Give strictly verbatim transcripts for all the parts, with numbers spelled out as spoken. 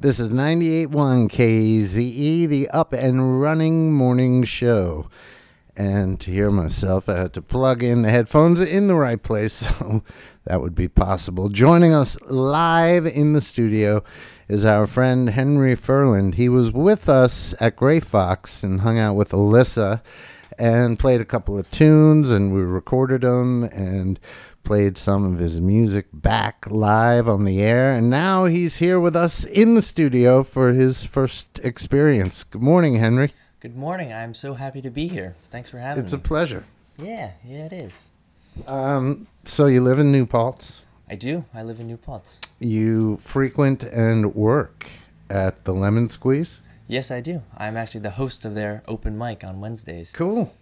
This is ninety-eight point one K Z E, the Up and Running Morning Show. And to hear myself, I had to plug in the headphones in the right place, so that would be possible. Joining us live in the studio is our friend Henry Furland. He was with us at Gray Fox and hung out with Alyssa and played a couple of tunes, and we recorded them and played some of his music back live on the air. And now he's here with us in the studio for his first experience. Good morning, Henry. Good morning. I'm so happy to be here. Thanks for having It's me. a pleasure. Yeah, yeah, it is. Um, so you live in New Paltz. I do. I live in New Paltz. You frequent and work at the Lemon Squeeze. Yes, I do. I'm actually the host of their open mic on Wednesdays. Cool.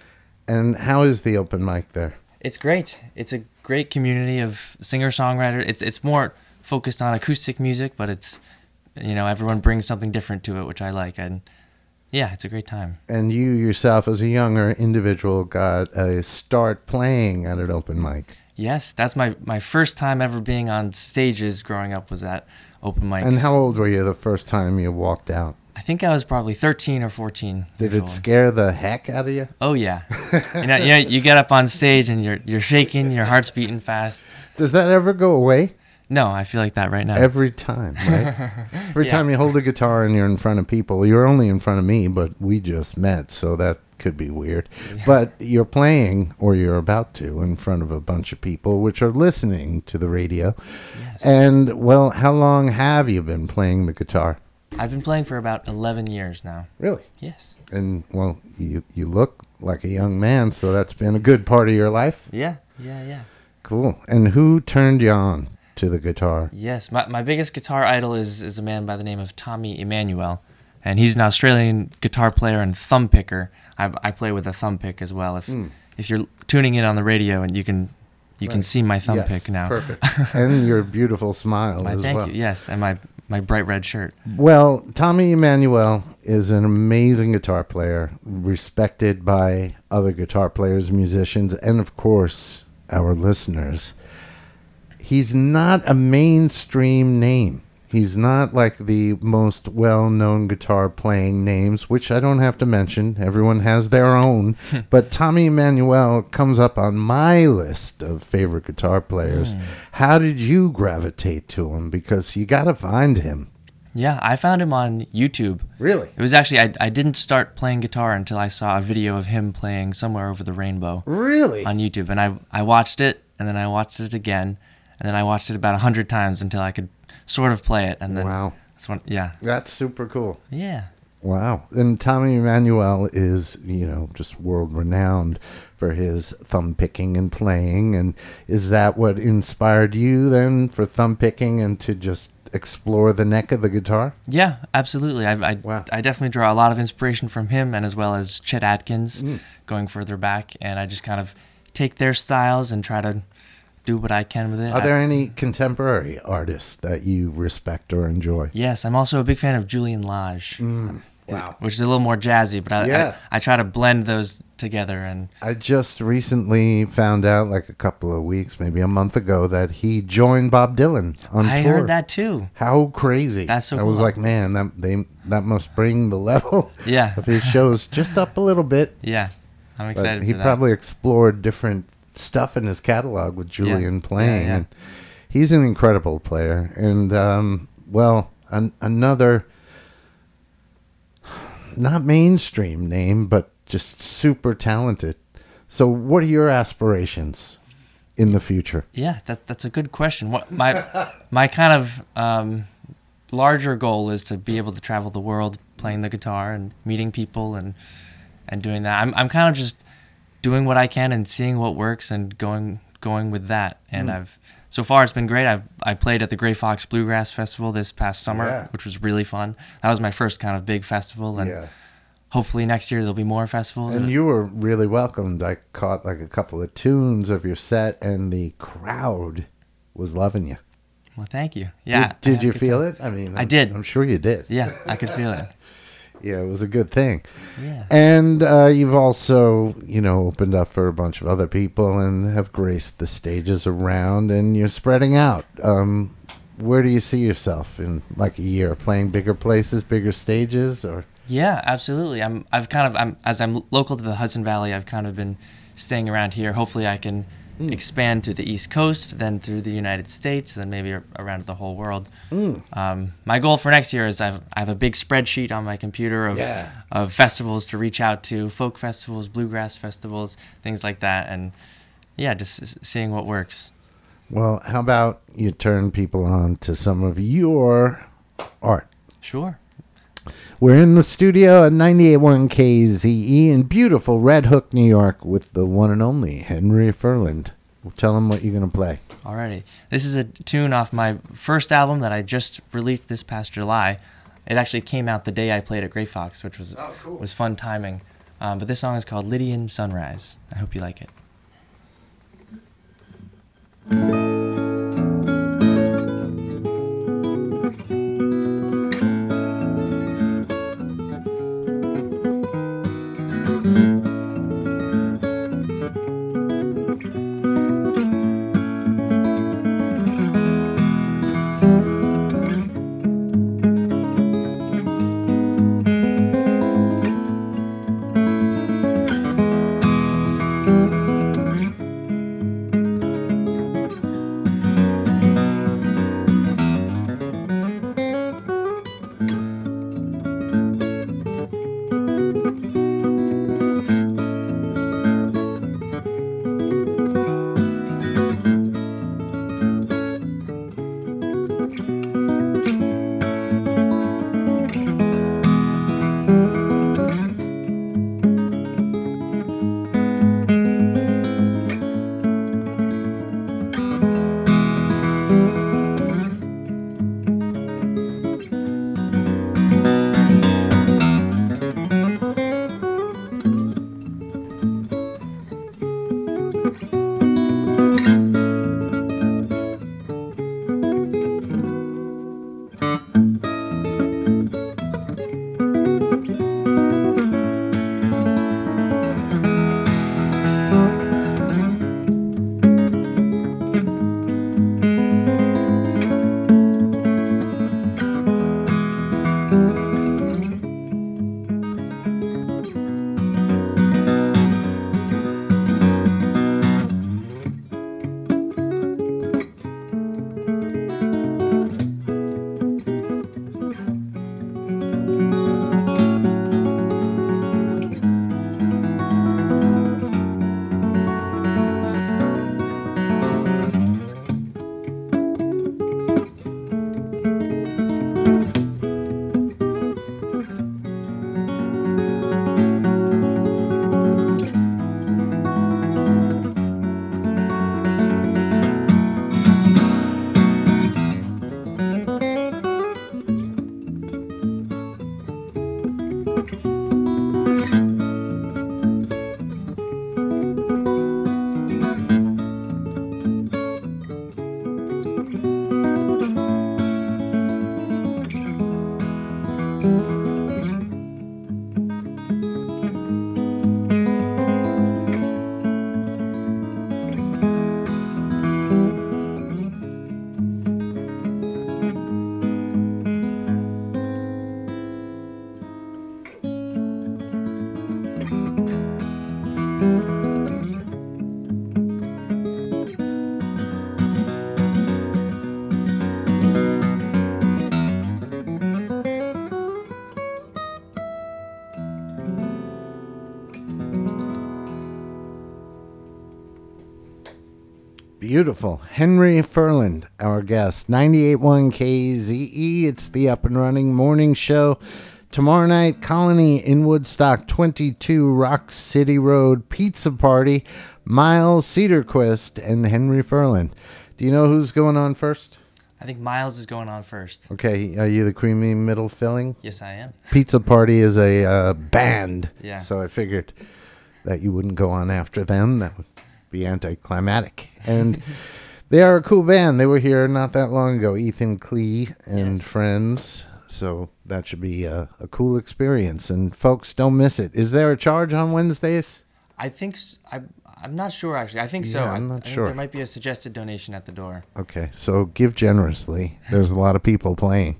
And how is the open mic there? It's great. It's a great community of singer-songwriters. It's it's more focused on acoustic music, but it's, you know, everyone brings something different to it, which I like. And yeah, it's a great time. And you yourself, as a younger individual, got a start playing at an open mic. Yes, that's my, my first time ever being on stages growing up was at open mics. And how old were you the first time you walked out? I think I was probably thirteen or fourteen. Did it scare the heck out of you? Oh yeah. you know, you know, you get up on stage and you're you're shaking, your heart's beating fast. Does that ever go away? No, I feel like that right now. Every time, right? Every Yeah. time you hold a guitar and you're in front of people, you're only in front of me, but we just met, so that could be weird. Yeah. But you're playing, or you're about to, in front of a bunch of people which are listening to the radio. Yes. And, well, how long have you been playing the guitar? I've been playing for about eleven years now. Really? Yes. And, well, you, you look like a young man, so that's been a good part of your life. Yeah, yeah, yeah. Cool. And who turned you on to the guitar? Yes, my my biggest guitar idol is, is a man by the name of Tommy Emmanuel, and he's an Australian guitar player and thumb picker. I I play with a thumb pick as well. If Mm. if you're tuning in on the radio and you can you can Right. see my thumb Yes, pick now. perfect. And your beautiful smile My, as thank well. you. Yes, and my my bright red shirt. Well, Tommy Emmanuel is an amazing guitar player, respected by other guitar players, musicians, and of course, our listeners. He's not a mainstream name. He's not like the most well-known guitar playing names, which I don't have to mention. Everyone has their own. But Tommy Emmanuel comes up on my list of favorite guitar players. Mm. How did you gravitate to him? Because you got to find him. Yeah, I found him on YouTube. Really? It was actually, I, I didn't start playing guitar until I saw a video of him playing Somewhere Over the Rainbow Really? on YouTube. And I, I watched it, and then I watched it again, and then I watched it about a hundred times until I could sort of play it. And then Wow. that's when, yeah. That's super cool. Yeah. Wow. And Tommy Emmanuel is, you know, just world renowned for his thumb picking and playing. And is that what inspired you then for thumb picking and to just explore the neck of the guitar? Yeah, absolutely. I, I, Wow. I definitely draw a lot of inspiration from him and as well as Chet Atkins Mm. going further back. And I just kind of take their styles and try to do what I can with it. Are I- there any contemporary artists that you respect or enjoy? Yes, I'm also a big fan of Julian Lage. Mm. Wow. Which is a little more jazzy, but I, Yeah. I, I try to blend those together. And I just recently found out, like a couple of weeks, maybe a month ago, that he joined Bob Dylan on I tour. heard that too. How crazy. That's so I was cool. like, man, that they that must bring the level Yeah. of his shows just up a little bit. Yeah, I'm But excited he for that. probably explored different stuff in his catalog with Julian Yeah. playing. Yeah, yeah. And he's an incredible player. And, um, well, an, another, not mainstream name, but just super talented. So what are your aspirations in the future? Yeah, that that's a good question. What my my kind of um, larger goal is to be able to travel the world playing the guitar and meeting people and and doing that. I'm I'm kind of just doing what I can and seeing what works and going going with that. And Mm. I've so far it's been great. I've I played at the Gray Fox Bluegrass Festival this past summer, Yeah. which was really fun. That was my first kind of big festival, and Yeah. hopefully next year there'll be more festivals. And you were really welcomed. I caught like a couple of tunes of your set, and the crowd was loving you. Well, thank you. Yeah. Did, did I you could feel tell. it? I mean, I I'm- did. I'm sure you did. Yeah, I could feel it. Yeah, it was a good thing. Yeah. And uh, you've also, you know, opened up for a bunch of other people and have graced the stages around, and you're spreading out. Um, where do you see yourself in like a year? Playing bigger places, bigger stages, or? Yeah, absolutely. I'm. I've kind of. I'm as I'm local to the Hudson Valley. I've kind of been staying around here. Hopefully, I can mm. expand to the East Coast, then through the United States, then maybe around the whole world. Mm. Um, my goal for next year is I've, I have a big spreadsheet on my computer of yeah. of festivals to reach out to, folk festivals, bluegrass festivals, things like that, and yeah, just seeing what works. Well, how about you turn people on to some of your art? Sure. We're in the studio at ninety-eight point one K Z E in beautiful Red Hook, New York, with the one and only Henry Furland. Tell him what you're going to play. Alrighty. This is a tune off my first album that I just released this past July. It actually came out the day I played at Grey Fox, which was oh, cool. was fun timing. Um, but this song is called Lydian Sunrise. I hope you like it. Beautiful. Henry Furland, our guest. ninety-eight point one K Z E. It's the Up and Running Morning Show. Tomorrow night, Colony in Woodstock, twenty-two Rock City Road Pizza Party. Miles Cedarquist and Henry Furland. Do you know who's going on first? I think Miles is going on first. Okay. Are you the creamy middle filling? Yes, I am. Pizza Party is a uh, band. Yeah. So I figured that you wouldn't go on after them. That would be anticlimactic. And they are a cool band. They were here not that long ago. Ethan Klee and yes. friends. So that should be a, a cool experience. And folks, don't miss it. Is there a charge on Wednesdays? I think I I'm not sure, actually. I think so. Yeah, I'm I, not I think sure. there might be a suggested donation at the door. Okay, so give generously. There's a lot of people playing.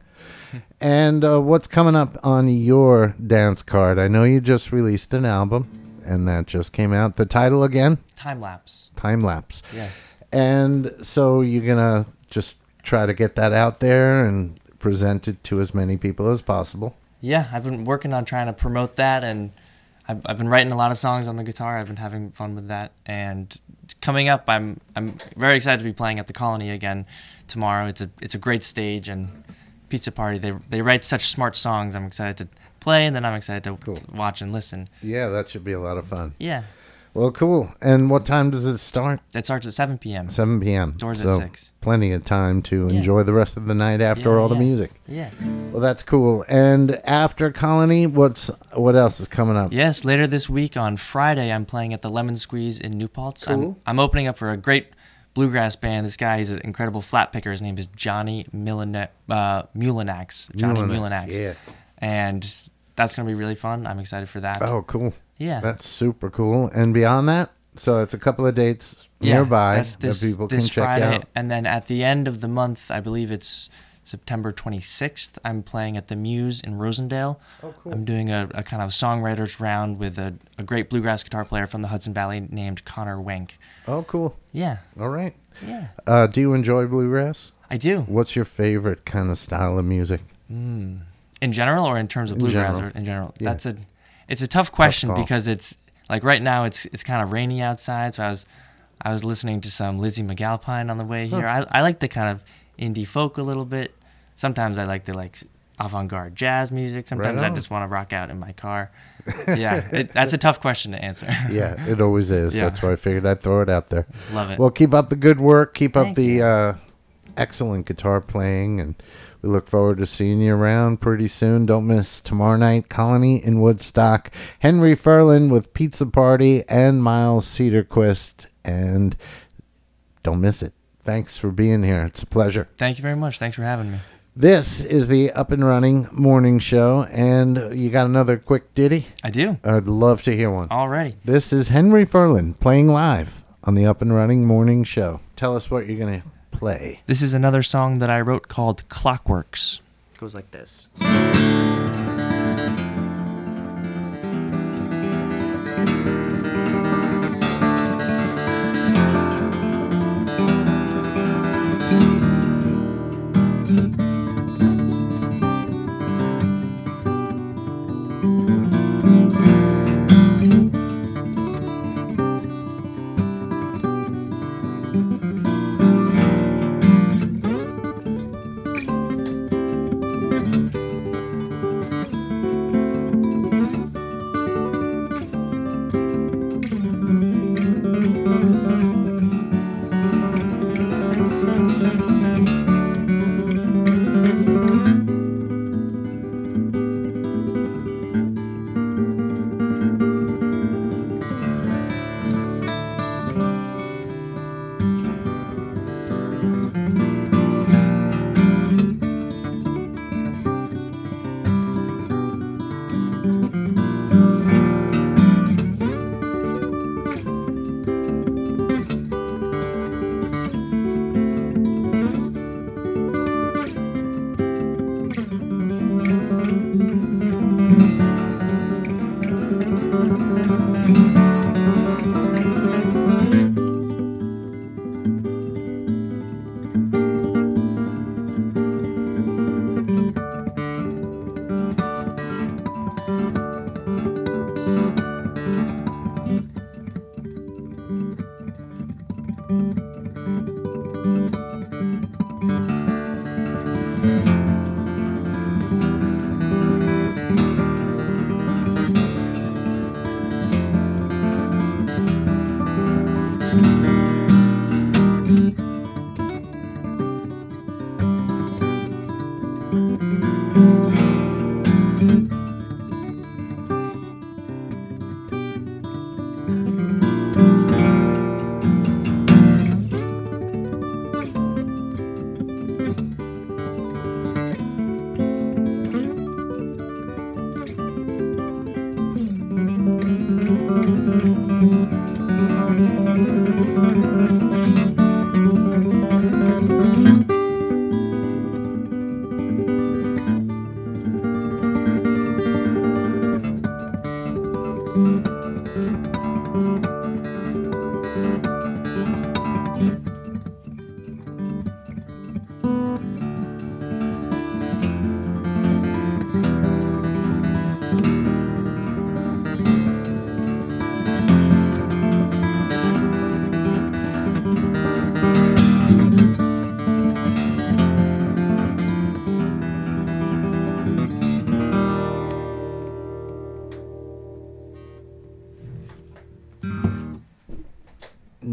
And uh, what's coming up on your dance card? I know you just released an album, and that just came out. The title again? Time lapse. Time Lapse. Yes. And so you're going to just try to get that out there and present it to as many people as possible. Yeah, I've been working on trying to promote that, and I've, I've been writing a lot of songs on the guitar. I've been having fun with that. And coming up, I'm I'm very excited to be playing at the Colony again tomorrow. It's a it's a great stage, and Pizza Party, they they write such smart songs. I'm excited to play, and then I'm excited to Cool. watch and listen. Yeah, that should be a lot of fun. Yeah. Well, cool. And what time does it start? It starts at seven p.m. seven p.m. Doors so at six. Plenty of time to Yeah. enjoy the rest of the night after Yeah, all the yeah. music. Yeah. Well, that's cool. And after Colony, what's what else is coming up? Yes, later this week on Friday, I'm playing at the Lemon Squeeze in New Paltz. Cool. I'm, I'm opening up for a great bluegrass band. This guy, he's an incredible flat picker. His name is Johnny Mulina- uh, Mulinax. Johnny Mulinax, Mulinax. yeah. And that's going to be really fun. I'm excited for that. Oh, cool. Yeah. That's super cool. And beyond that, so it's a couple of dates Yeah, nearby that's this, that people this can check Friday. out. And then at the end of the month, I believe it's September twenty-sixth, I'm playing at the Muse in Rosendale. Oh, cool. I'm doing a, a kind of songwriters round with a, a great bluegrass guitar player from the Hudson Valley named Connor Wenk. Oh, cool. Yeah, All right. yeah, Uh, do you enjoy bluegrass? I do. What's your favorite kind of style of music? In general, or in terms of In bluegrass, general. or in general? Yeah. That's a, it's a tough question call. because it's like right now it's it's kind of rainy outside, so I was I was listening to some Lizzie McAlpine on the way here. I I like the kind of indie folk a little bit. Sometimes I like the like avant-garde jazz music. Sometimes Right I on. just want to rock out in my car. Yeah, it, that's a tough question to answer. Yeah, it always is. Yeah. That's why I figured I'd throw it out there. Love it. Well, keep up the good work. Keep up Thank the you. uh, excellent guitar playing, and we look forward to seeing you around pretty soon. Don't miss tomorrow night, Colony in Woodstock. Henry Furlan with Pizza Party and Miles Cedarquist, and don't miss it. Thanks for being here. It's a pleasure. Thank you very much. Thanks for having me. This is the Up and Running Morning Show, and you got another quick ditty? I do. I'd love to hear one. Already. This is Henry Furlan playing live on the Up and Running Morning Show. Tell us what you're going to play. This is another song that I wrote called Clockworks. It goes like this.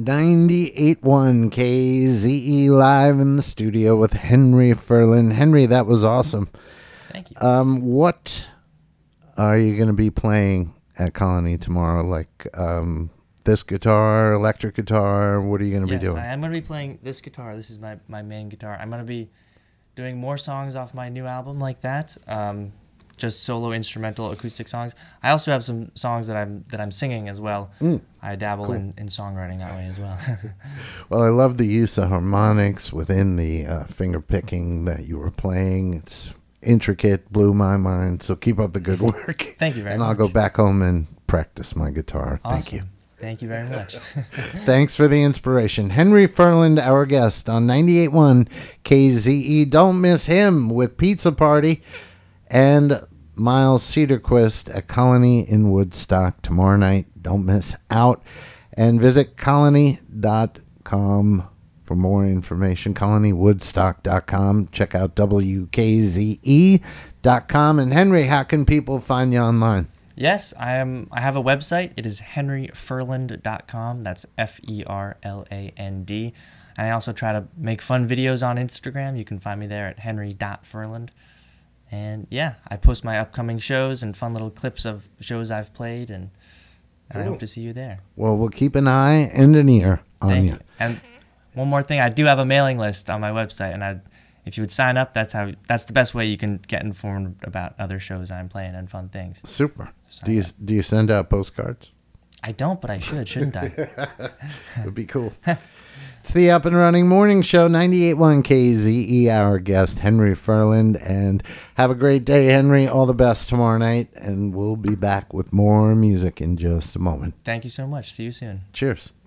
ninety-eight point one K Z E live in the studio with Henry Furlan. Henry, that was awesome. Thank you. Um, what are you going to be playing at Colony tomorrow? Like um, this guitar, electric guitar? What are you going to yes, be doing? I am going to be playing this guitar. This is my, my main guitar. I'm going to be doing more songs off my new album like that. Um, just solo instrumental acoustic songs. I also have some songs that I'm that I'm singing as well. Mm, I dabble cool. in, in songwriting that way as well. Well, I love the use of harmonics within the uh, finger picking that you were playing. It's intricate, blew my mind. So keep up the good work. Thank you very and much. And I'll go back home and practice my guitar. Awesome. Thank you. Thank you very much. Thanks for the inspiration. Henry Furlan, our guest on ninety-eight point one K Z E. Don't miss him with Pizza Party and Miles Cedarquist at Colony in Woodstock tomorrow night. Don't miss out. And visit colony dot com for more information. colony woodstock dot com. Check out W K Z E dot com. And Henry, how can people find you online? Yes, I am. I have a website. It is henry furland dot com. That's F E R L A N D. And I also try to make fun videos on Instagram. You can find me there at henry dot furland. And yeah, I post my upcoming shows and fun little clips of shows I've played, and, and I hope to see you there. Well, we'll keep an eye and an ear on Thank you. you. And one more thing, I do have a mailing list on my website, and I, if you would sign up, that's how that's the best way you can get informed about other shows I'm playing and fun things. Super. Sign Do you up. do you send out postcards? I don't, but I should, shouldn't I? It would be cool. It's the Up and Running Morning Show, ninety-eight point one K Z E, our guest, Henry Furlan. And have a great day, Henry. All the best tomorrow night. And we'll be back with more music in just a moment. Thank you so much. See you soon. Cheers.